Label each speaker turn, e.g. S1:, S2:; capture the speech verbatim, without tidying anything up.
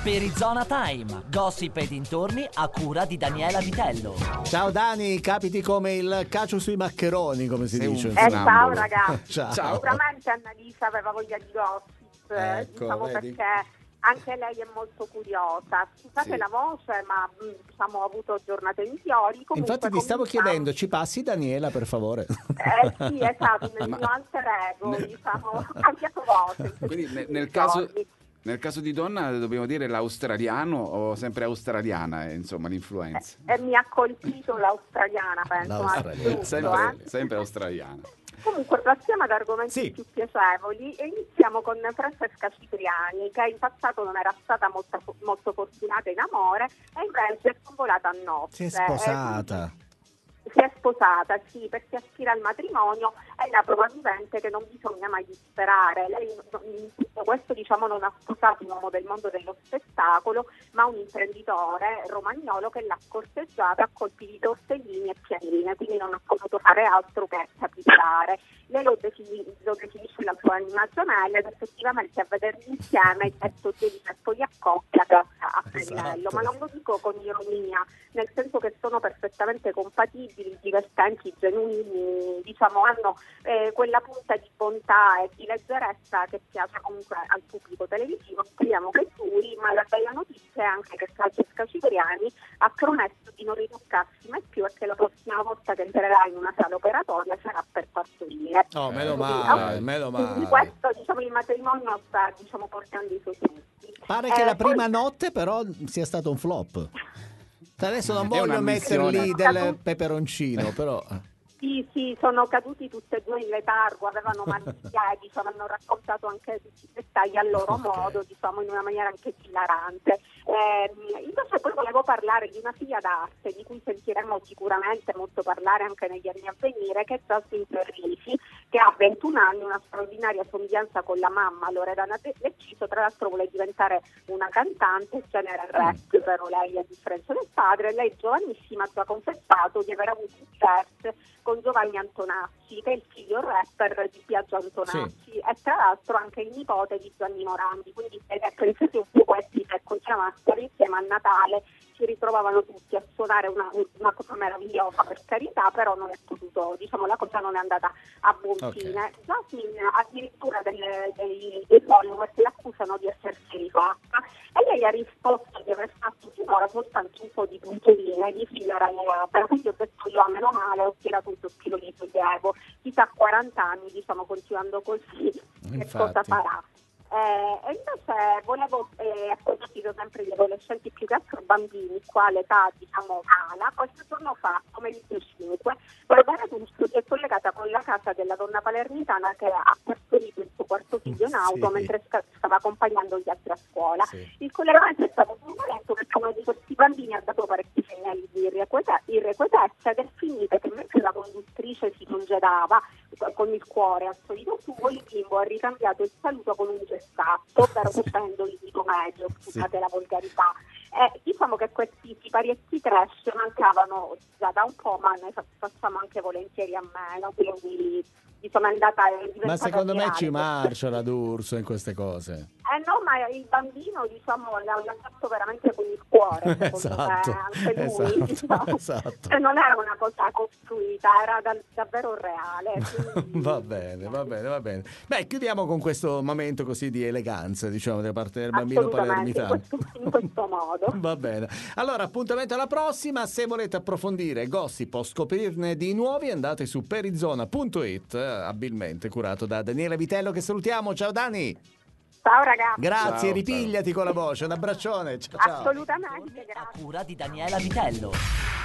S1: Perizona Time, gossip e dintorni a cura di Daniela Vitello.
S2: Ciao Dani, capiti come il cacio sui maccheroni, come si
S3: Sei
S2: dice.
S3: un
S4: Eh, ciao ragazzi.
S2: Ciao.
S3: Ciao.
S4: Sicuramente Annalisa aveva voglia di gossip,
S2: Ecco,
S4: diciamo
S2: vedi?
S4: perché anche lei è molto curiosa. Scusate
S3: Sì.
S4: la voce, ma mh, diciamo, ho avuto giornate migliori. Comunque,
S2: Infatti ti stavo
S4: cominciamo.
S2: chiedendo, ci passi Daniela per favore?
S4: Eh sì, esatto, nel
S3: Ma-
S4: mio alter ego,
S3: Ne-
S4: diciamo, ho cambiato voce. in questi
S3: Quindi ne- nel,
S4: ultimi
S3: caso,
S4: giorni.
S3: nel caso di donna dobbiamo dire l'australiano o sempre australiana, eh, insomma, l'influenza.
S4: E mi ha colpito l'australiana, penso.
S2: L'australiana.
S4: anche
S3: sempre,
S4: eh.
S3: sempre australiana.
S4: Comunque passiamo ad argomenti
S2: Sì.
S4: più piacevoli e iniziamo con Francesca Cipriani, che in passato non era stata molto, molto fortunata in amore e invece è sconvolata a nozze.
S2: Si è sposata.
S4: Eh, si è sposata, sì, perché aspira al matrimonio e la prova vivente che non bisogna mai disperare. Lei in tutto questo, diciamo, non ha sposato un uomo del mondo dello spettacolo, ma un imprenditore romagnolo che l'ha corteggiata a colpi di tortellini e pianine, quindi non ha potuto fare altro che capitolare. Lei lo, defini- lo definisce la sua anima gemella ed effettivamente a vederli insieme è soggetto e poi a coppia a pennello,
S2: Esatto.
S4: ma non lo dico con ironia, nel senso che sono perfettamente compatibili, divertenti, genuini, diciamo hanno eh, quella punta di bontà e di leggerezza che piace comunque al pubblico televisivo. Speriamo che duri, ma la bella notizia è anche che Francesca Cipriani ha promesso di non ritoccarsi mai più e che la prossima volta che entrerà in una sala operatoria sarà per partorire.
S2: Oh, meno
S3: Eh,
S2: male,
S3: ah,
S2: meno
S4: Quindi
S2: male.
S4: questo, diciamo, il matrimonio sta, diciamo, portando i suoi frutti.
S2: Pare che
S4: Eh,
S2: la prima
S4: poi-
S2: notte però sia stato un flop. Adesso non
S3: È
S2: voglio
S3: una
S2: metterli
S3: missione.
S2: del peperoncino, però...
S4: Sì, sì, sono caduti tutti e due in letargo, avevano mal di piedi, ci hanno raccontato anche tutti i dettagli a loro
S2: Ok.
S4: modo, diciamo in una maniera anche hilarante. Eh, invece poi volevo parlare di una figlia d'arte di cui sentiremo sicuramente molto parlare anche negli anni a venire, che è Jasmine Ferrisi, che ha ventuno anni, una straordinaria somiglianza con la mamma Loredana Lecciso. Tra l'altro vuole diventare una cantante, genere rap, però lei a differenza del padre. Lei giovanissima ha già confessato di aver avuto un chat con Giovanni Antonacci, che è il figlio rapper di Biagio Antonacci, e tra l'altro anche il nipote di Gianni Morandi. Quindi pensate un po' questi che continuavano a stare insieme a Natale, si ritrovavano tutti a suonare una, una cosa meravigliosa, per carità, però non è potuto, diciamo, la cosa non è andata a buon
S2: Ok.
S4: fine. Jasmine addirittura delle, dei, dei follower che l'accusano di essersi rifatta e lei ha risposto di aver fatto finora soltanto un po' di puntoline di fila ragliata, quindi ho detto io a meno male ho tirato un sospiro di sollievo, chissà a quaranta anni, diciamo, continuando così che
S2: Infatti.
S4: cosa farà. Eh, e invece volevo, eh, a proposito sempre di adolescenti, più che altro bambini, qua l'età diciamo cala, qualche giorno fa, come il cinque, Barbara D'Urso si è collegata con la casa della donna palermitana che ha partorito il suo quarto figlio in auto
S2: Sì.
S4: mentre sca- stava accompagnando gli altri a scuola.
S2: Sì.
S4: Il collegamento è stato turbolento perché uno di questi bambini ha dato parecchi segnali di irrequieta- irrequietezza ed è finita che mentre la conduttrice si congedava con il cuore al solito suo, il bimbo ha ricambiato il saluto con un gestato, ovvero facendo il dito medio, scusate
S2: Sì.
S4: la volgarità. Eh, diciamo che questi siparietti trash mancavano già da un po', ma ne fa- facciamo anche volentieri a meno, quindi diciamo è andata è diventata
S2: Ma secondo me
S4: virale.
S2: ci marcia la D'Urso in queste cose.
S4: Eh no, ma il bambino, diciamo, l'ha l'ha fatto veramente con il cuore, secondo
S2: Esatto,
S4: me, anche lui.
S2: esatto,
S4: diciamo.
S2: esatto.
S4: Cioè, non era una cosa costruita, era da- davvero reale. quindi-
S2: Va bene, va bene, va bene. Beh, chiudiamo con questo momento così di eleganza, diciamo, da parte del bambino
S4: Assolutamente, in
S2: palermitano.
S4: questo, in questo modo.
S2: Va bene. Allora, appuntamento alla prossima. Se volete approfondire gossip o scoprirne di nuovi, andate su perizona punto it, eh, abilmente curato da Daniela Vitello, che salutiamo. Ciao Dani.
S4: Ciao ragazzi.
S2: Grazie,
S3: Ciao,
S2: ripigliati con la voce. Un abbraccione. Ciao ciao.
S4: Assolutamente, grazie.
S1: A cura di Daniela Vitello.